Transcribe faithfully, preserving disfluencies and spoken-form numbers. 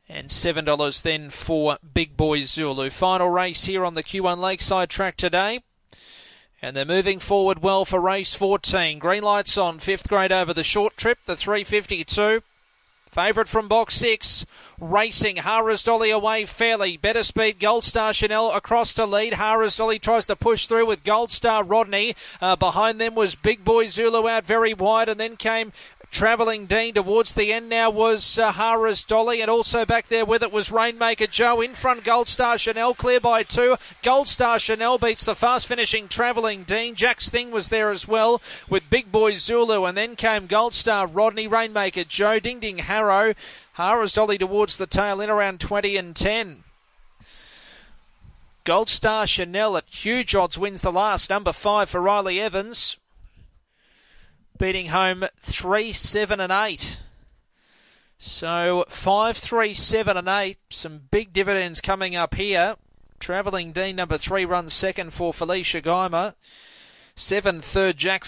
And seven dollars then for Big Boy Zulu. Final race here on the Q one Lakeside track today. And they're moving forward well for race fourteen. Green lights on, fifth grade over the short trip, the three fifty-two. Favourite from box six, racing. Harris Dolly away fairly. Better speed, Gold Star Chanel across to lead. Harris Dolly tries to push through with Gold Star Rodney. Uh, behind them was Big Boy Zulu out very wide, and then came Travelling Dean. Towards the end now was uh, Harris Dolly, and also back there with it was Rainmaker Joe. In front, Gold Star Chanel, clear by two. Gold Star Chanel beats the fast finishing Travelling Dean. Jack's Thing was there as well with Big Boy Zulu, and then came Gold Star Rodney, Rainmaker Joe, Ding Ding Harrow. Harris Dolly towards the tail in around twenty and ten. Gold Star Chanel at huge odds wins the last, number five for Riley Evans, beating home three, seven and eight. So five, three, seven and eight. Some big dividends coming up here. Travelling Dean, number three, runs second for Felicia Geimer. Seven, third, Jackson.